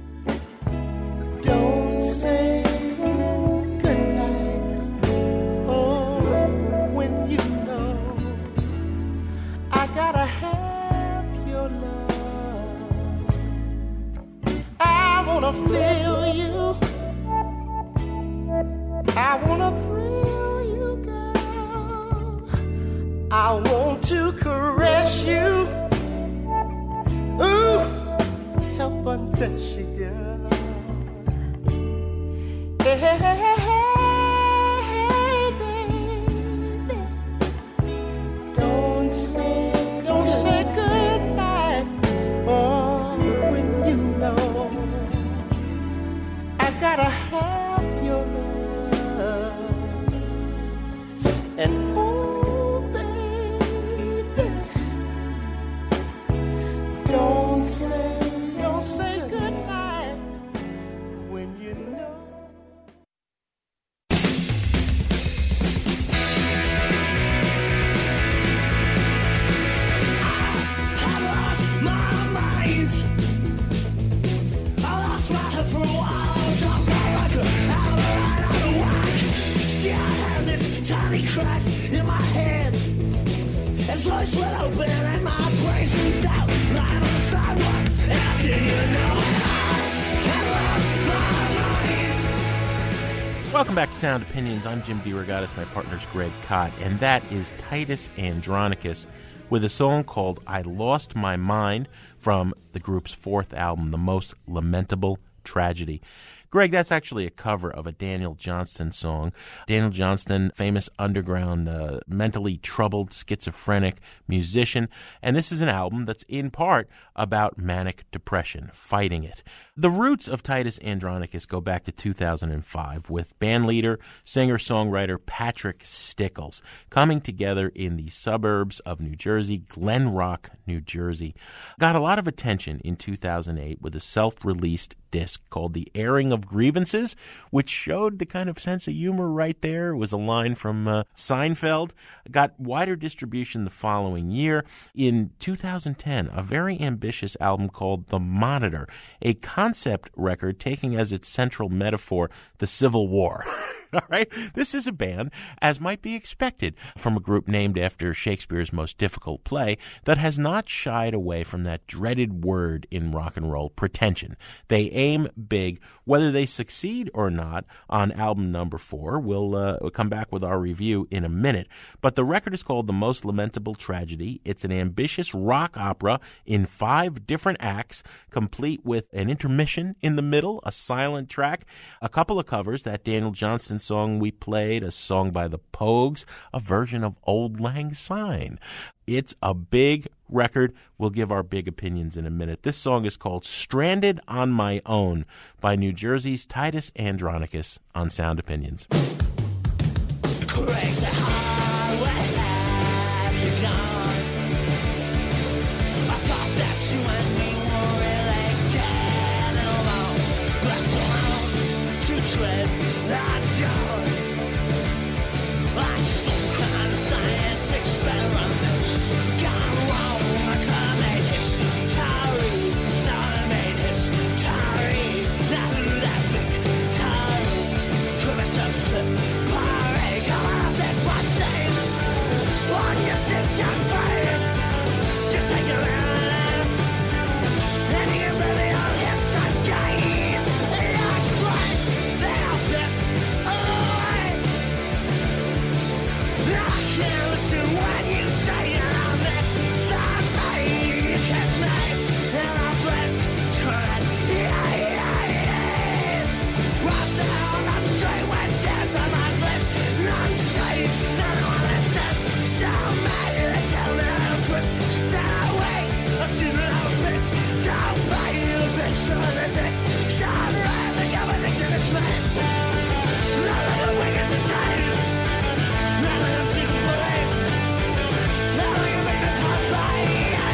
Don't say goodnight, oh, when you know I gotta have your love. I wanna feel you, I wanna thrill you, girl. I want to caress you, ooh, help undress you, girl. Hey, hey, hey, hey, baby. Don't say, don't say goodnight, oh, when you know I gotta have your love. And oh, baby, don't say, don't say goodnight when you know. Crack in my head as lights will open and my brain seems out lying on the sidewalk, and I didn't even know I had lost my mind. Welcome back to Sound Opinions. I'm Jim DeRogatis. My partner's Greg Kot, and that is Titus Andronicus with a song called I Lost My Mind from the group's fourth album, The Most Lamentable Tragedy. Greg, that's actually a cover of a Daniel Johnston song. Daniel Johnston, famous underground, uh, mentally troubled, schizophrenic musician. And this is an album that's in part about manic depression, fighting it. The roots of Titus Andronicus go back to two thousand five with bandleader, singer-songwriter Patrick Stickles coming together in the suburbs of New Jersey, Glen Rock, New Jersey. Got a lot of attention in two thousand eight with a self-released disc called The Airing of Grievances, which showed the kind of sense of humor right there. It was a line from uh, Seinfeld. Got wider distribution the following year. In two thousand ten, a very ambitious album called The Monitor, a concept record taking as its central metaphor the Civil War. All right? This is a band, as might be expected from a group named after Shakespeare's most difficult play, that has not shied away from that dreaded word in rock and roll, pretension. They aim big. Whether they succeed or not on album number four, we'll, uh, we'll come back with our review in a minute. But the record is called The Most Lamentable Tragedy. It's an ambitious rock opera in five different acts, complete with an intermission in the middle, a silent track, a couple of covers, that Daniel Johnston song we played, a song by the Pogues, a version of Auld Lang Syne. It's a big record. We'll give our big opinions in a minute. This song is called Stranded on My Own by New Jersey's Titus Andronicus on Sound Opinions. Crazy, how, where have you gone? I thought that you and me were really getting along. Left alone to tread that dawn. Like some kind of science experiment gone wrong. I could've made history. Now I made history. Now that victory could be so slippery. Come on, think what's saying. On your sick young brain. Just take your hand. And you can really on his again. That's right. Now this away. I can't listen when you say you're on it. Somebody you kiss me. And I'm blessed. Trying. Yeah, yeah, yeah. Right there on the street with tears on my lips. None shade. None on the sense. Don't matter. Tell me how to twist. Down away. I've seen it all spits. Don't buy you a picture of the dick. Shine right. The government in the sweat. Not like a wicked design. Not like I'm secret police. Not like a wicked cause line.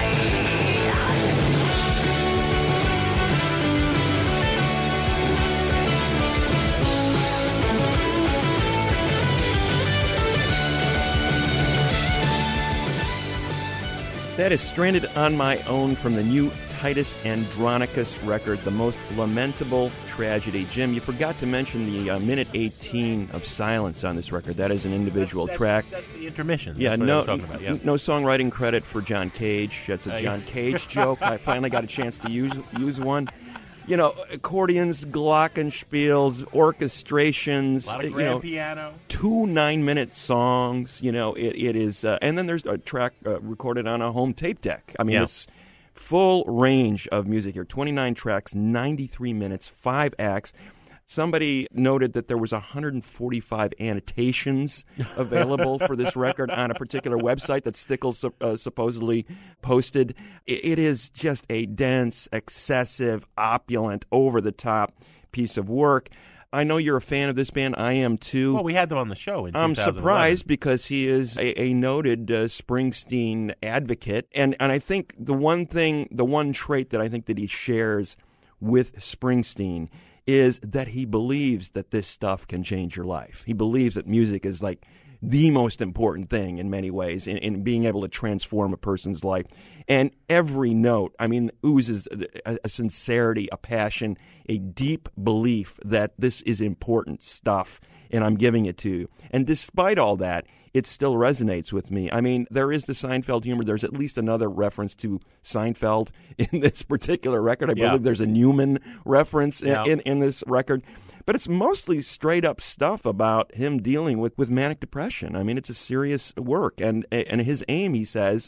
That is Stranded on My Own from the new Titus Andronicus record, The Most Lamentable Tragedy. Jim, you forgot to mention the uh, minute eighteen of silence on this record. That is an individual that's, track. That's the intermission. Yeah, that's what no, I was talking about. Yeah. no songwriting credit for John Cage. That's a Uh, John yeah. Cage joke. I finally got a chance to use use one. You know, accordions, glockenspiels, orchestrations. A lot of you grand know, piano. two nine-minute songs. You know, it, it is, uh, and then there's a track uh, recorded on a home tape deck. I mean, Yeah. it's full range of music here. twenty-nine tracks, ninety-three minutes, five acts. Somebody noted that there was one hundred forty-five annotations available for this record on a particular website that Stickles uh, supposedly posted. It, it is just a dense, excessive, opulent, over-the-top piece of work. I know you're a fan of this band. I am too. Well, we had them on the show in I'm two thousand eleven. surprised because he is a, a noted uh, Springsteen advocate, and and I think the one thing, the one trait that I think that he shares with Springsteen is that he believes that this stuff can change your life. He believes that music is like the most important thing in many ways in, in being able to transform a person's life. And every note, I mean, oozes a, a sincerity, a passion, a deep belief that this is important stuff, and I'm giving it to you. And despite all that, it still resonates with me. I mean, there is the Seinfeld humor. There's at least another reference to Seinfeld in this particular record. I Yeah. believe there's a Newman reference in, Yeah. in, in this record. But it's mostly straight up stuff about him dealing with, with manic depression. I mean, it's a serious work. And and his aim, he says,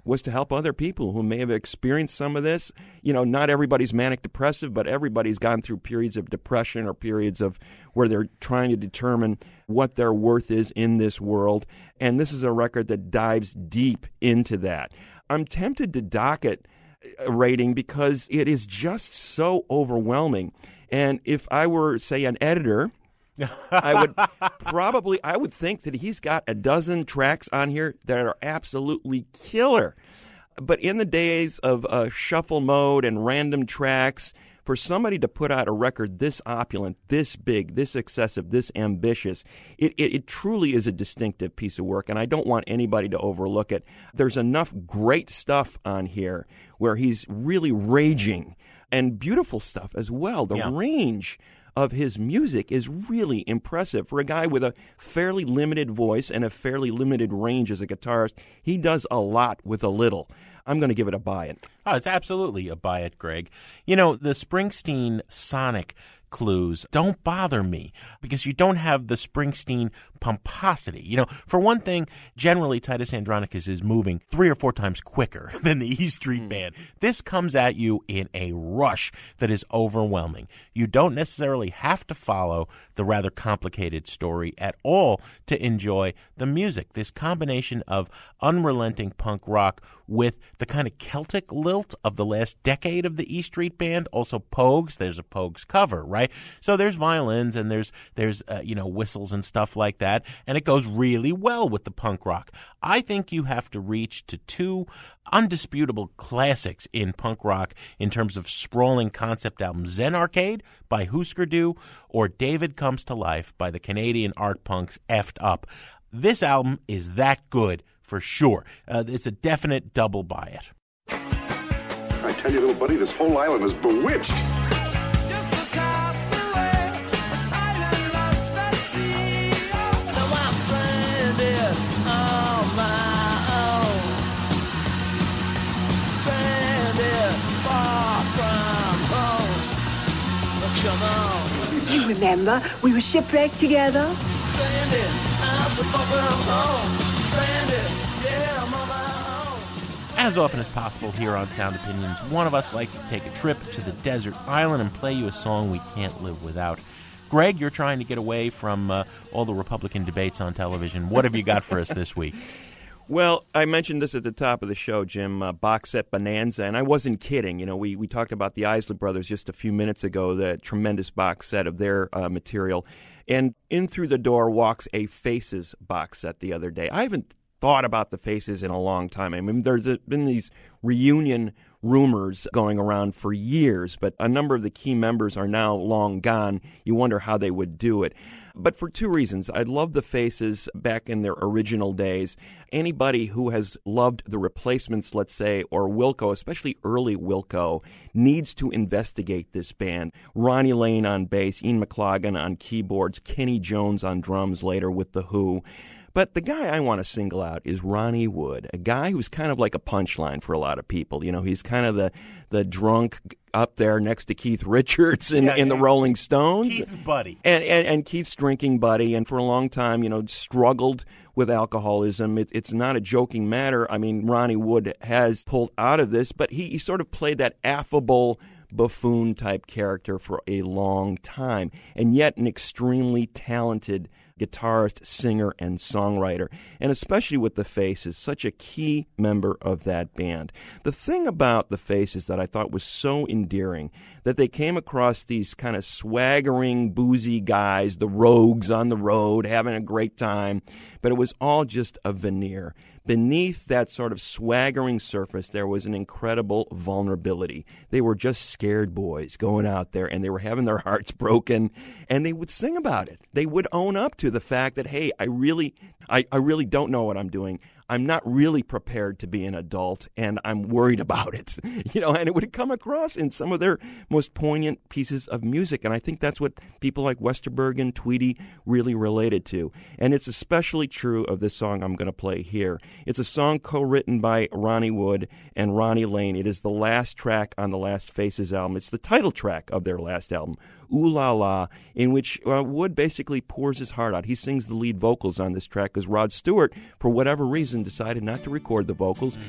was to help other people who may have experienced some of this. You know, not everybody's manic depressive, but everybody's gone through periods of depression or periods of where they're trying to determine what their worth is in this world. And this is a record that dives deep into that. I'm tempted to dock it a rating because it is just so overwhelming. And if I were, say, an editor, I would probably, I would think that he's got a dozen tracks on here that are absolutely killer. But in the days of uh, shuffle mode and random tracks, for somebody to put out a record this opulent, this big, this excessive, this ambitious, it, it, it truly is a distinctive piece of work, and I don't want anybody to overlook it. There's enough great stuff on here where he's really raging, and beautiful stuff as well. The Yeah. range of his music is really impressive. For a guy with a fairly limited voice and a fairly limited range as a guitarist, he does a lot with a little. I'm going to give it a buy it. Oh, it's absolutely a buy it, Greg. You know, the Springsteen sonic clues don't bother me because you don't have the Springsteen pomposity. You know, for one thing, generally Titus Andronicus is moving three or four times quicker than the E Street Band. This comes at you in a rush that is overwhelming. You don't necessarily have to follow the rather complicated story at all to enjoy the music. This combination of unrelenting punk rock with the kind of Celtic lilt of the last decade of the E Street Band, also Pogues. There's a Pogues cover, right? So there's violins and there's there's uh, you know whistles and stuff like that, and it goes really well with the punk rock. I think you have to reach to two undisputable classics in punk rock in terms of sprawling concept albums: Zen Arcade by Husker Du or David Comes to Life by the Canadian art punks Effed Up. This album is that good for sure. Uh, it's a definite double buy it. I tell you, little buddy, this whole island is bewitched. Just across the way, island lost at sea. Now I'm stranded on my own. Stranded far from home. Oh, come on. You remember, we were shipwrecked together. Stranded out so far from home. Stranded, yeah, I'm on my own. As often as possible here on Sound Opinions, one of us likes to take a trip to the desert island and play you a song we can't live without. Greg, you're trying to get away from uh, all the Republican debates on television. What have you got for us this week? Well, I mentioned this at the top of the show, Jim, uh, box set bonanza, and I wasn't kidding. You know, we, we talked about the Isley Brothers just a few minutes ago, the tremendous box set of their uh, material. And in through the door walks a Faces box set the other day. I haven't thought about the Faces in a long time. I mean, there's been these reunion rumors going around for years, but a number of the key members are now long gone. You wonder how they would do it. But for two reasons. I love the Faces back in their original days. Anybody who has loved the Replacements, let's say, or Wilco, especially early Wilco, needs to investigate this band. Ronnie Lane on bass, Ian McLagan on keyboards, Kenny Jones on drums later with The Who. But the guy I want to single out is Ronnie Wood, a guy who's kind of like a punchline for a lot of people. You know, he's kind of the, the drunk up there next to Keith Richards in, Yeah, in the yeah. Rolling Stones. Keith's buddy. And, and, and Keith's drinking buddy, and for a long time, you know, struggled with alcoholism. It, it's not a joking matter. I mean, Ronnie Wood has pulled out of this, but he, he sort of played that affable buffoon-type character for a long time, and yet an extremely talented guitarist, singer, and songwriter, and especially with the Faces, such a key member of that band. The thing about the Faces that I thought was so endearing, that they came across these kind of swaggering, boozy guys, the rogues on the road, having a great time, but it was all just a veneer. Beneath that sort of swaggering surface, there was an incredible vulnerability. They were just scared boys going out there, and they were having their hearts broken, and they would sing about it. They would own up to the fact that, hey, I really, I, I really don't know what I'm doing. I'm not really prepared to be an adult, and I'm worried about it. You know, and it would come across in some of their most poignant pieces of music, and I think that's what people like Westerberg and Tweedy really related to. And it's especially true of this song I'm going to play here. It's a song co-written by Ronnie Wood and Ronnie Lane. It is the last track on the last Faces album. It's the title track of their last album, Ooh La La, in which uh, Wood basically pours his heart out. He sings the lead vocals on this track because Rod Stewart, for whatever reason, decided not to record the vocals.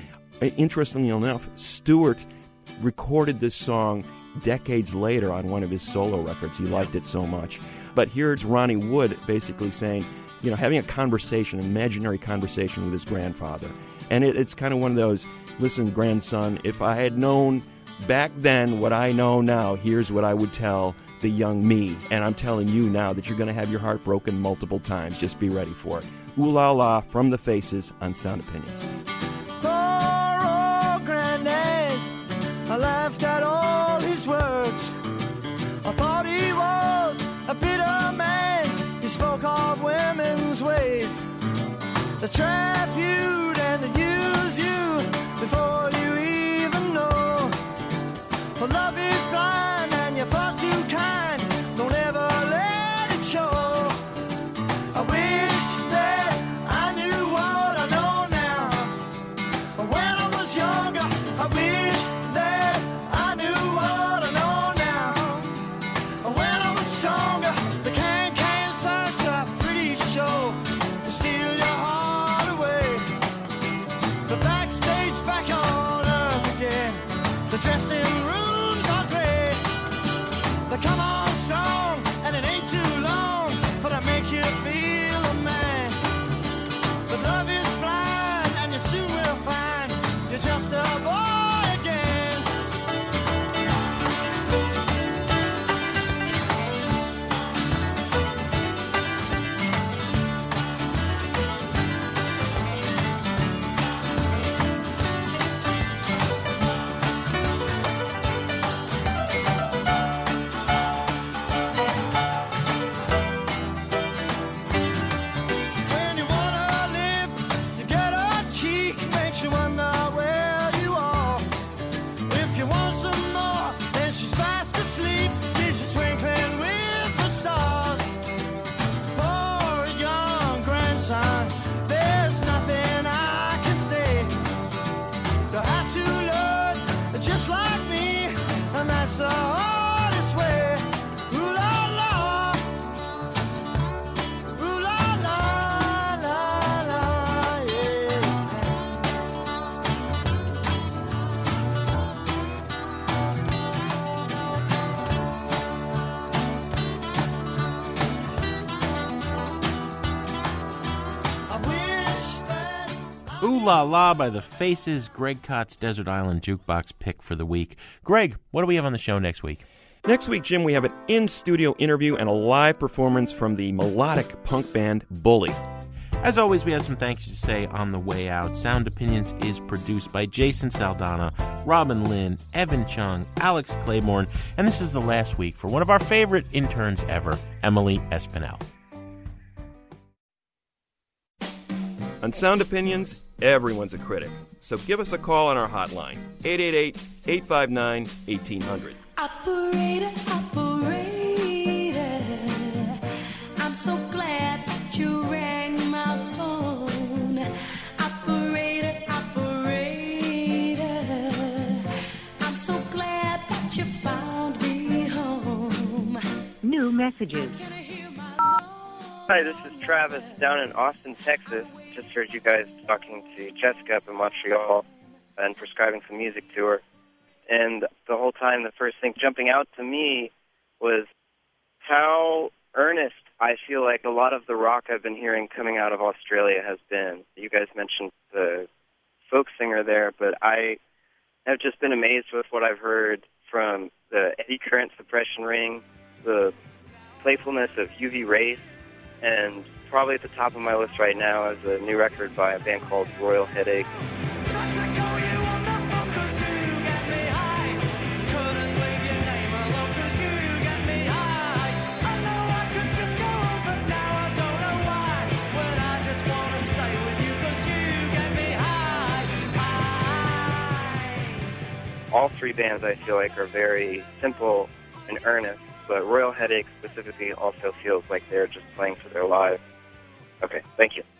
interestingly enough, Stewart recorded this song decades later on one of his solo records. He liked it so much. But here's Ronnie Wood basically saying, you know, having a conversation, an imaginary conversation with his grandfather. And it, it's kind of one of those, listen, grandson, if I had known back then what I know now, here's what I would tell the young me. And I'm telling you now that you're going to have your heart broken multiple times. Just be ready for it. Ooh La La from the Faces on Sound Opinions. Poor old granddad, I laughed at all his words. I thought he was a bitter man. He spoke of women's ways. They trap you and they use you before you even know. For love is blind and you're far too kind. Don't ever let it show. I wish that I knew what I know now. When I was younger, I wish that I knew what I know now. When I was stronger, the can-can such a pretty show to steal your heart away. The backstage back on earth again. The dressing rooms are great. They come on strong and it ain't too long, but I make you feel a man. But love is blind and you soon will find you're just a boy again. When you wanna live, you get a cheek, makes you wonder where you are. If you want some more, then she's fast asleep. Did you twinkling with the stars? Poor young grandson, there's nothing I can say. To have to learn just like me, and that's the hardest way. Ooh la la, ooh la la, la la, yeah. I wish that Ooh La La by the Faces, Greg Kott's Desert Island Jukebox pick for the week. Greg, what do we have on the show next week? Next week, Jim, we have an in-studio interview and a live performance from the melodic punk band Bully. As always, we have some thanks to say on the way out. Sound Opinions is produced by Jason Saldana, Robin Lynn, Evan Chung, Alex Claiborne, and this is the last week for one of our favorite interns ever, Emily Espinel. On Sound Opinions, everyone's a critic. So give us a call on our hotline, eight eight eight, eight five nine, one eight zero zero. Operator, operator, I'm so glad that you rang my phone. Operator, operator, I'm so glad that you found me home. New messages. Hi, this is Travis down in Austin, Texas. Just heard you guys talking to Jessica up in Montreal and prescribing some music to her. And the whole time, the first thing jumping out to me was how earnest I feel like a lot of the rock I've been hearing coming out of Australia has been. You guys mentioned the folk singer there, but I have just been amazed with what I've heard from the Eddie Current Suppression Ring, the playfulness of U V Race, and probably at the top of my list right now is a new record by a band called Royal Headache. All three bands I feel like are very simple and earnest, but Royal Headache specifically also feels like they're just playing for their lives. Okay, thank you.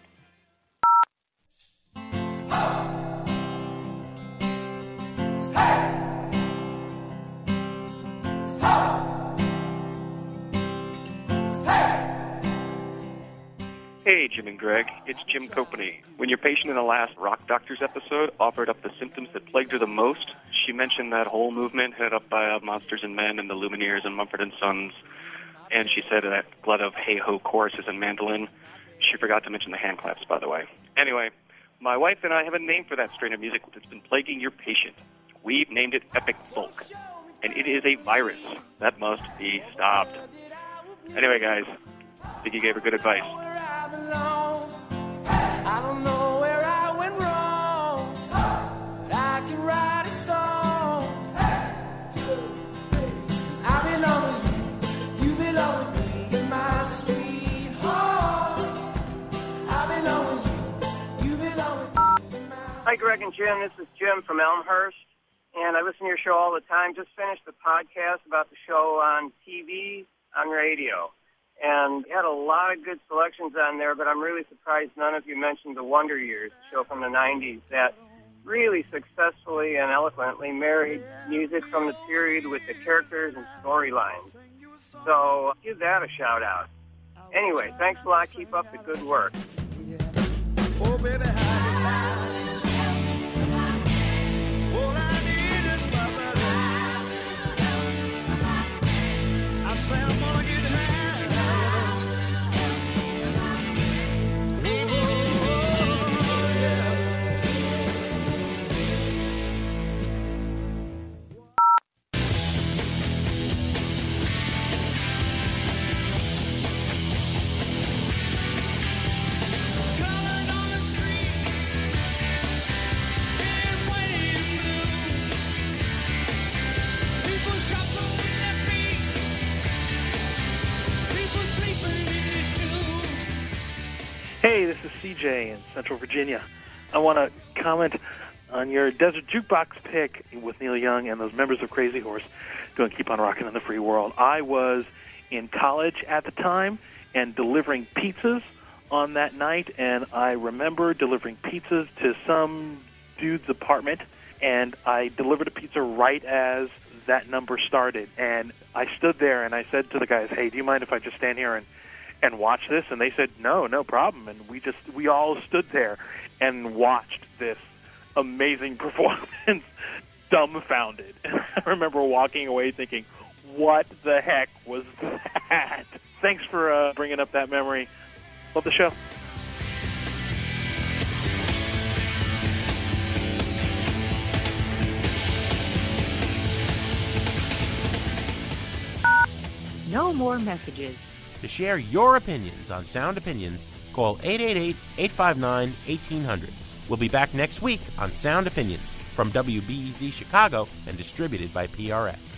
Hey, Jim and Greg. It's Jim Copany. When your patient in the last Rock Doctors episode offered up the symptoms that plagued her the most, she mentioned that whole movement headed up by uh, Monsters and Men and the Lumineers and Mumford and Sons, and she said that glut of hey-ho choruses and mandolin. She forgot to mention the hand claps, by the way. Anyway, my wife and I have a name for that strain of music that's been plaguing your patient. We've named it Epic Folk, and it is a virus that must be stopped. Anyway, guys, I think you gave her good advice. I don't know where I went wrong. I can write a song. I belong with you. You belong with me in my sweet home. I belong with you. You belong with me in my... Hi, Greg and Jim. This is Jim from Elmhurst, and I listen to your show all the time. Just finished the podcast about the show on T V, on radio. And you had a lot of good selections on there, but I'm really surprised none of you mentioned the Wonder Years, the show from the nineties, that really successfully and eloquently married music from the period with the characters and storylines. So give that a shout-out. Anyway, thanks a lot. Keep up the good work. Oh, baby, Hey, this is C J in Central Virginia. I want to comment on your Desert Jukebox pick with Neil Young and those members of Crazy Horse doing Keep on Rockin' in the Free World. I was in college at the time and delivering pizzas on that night, and I remember delivering pizzas to some dude's apartment, and I delivered a pizza right as that number started. And I stood there and I said to the guys, hey, do you mind if I just stand here and and watch this? And they said, no, no problem. And we just, we all stood there and watched this amazing performance, dumbfounded. And I remember walking away thinking, what the heck was that? Thanks for uh, bringing up that memory. Love the show. No more messages. To share your opinions on Sound Opinions, call eight eight eight, eight five nine, one eight zero zero. We'll be back next week on Sound Opinions from W B E Z Chicago and distributed by P R X.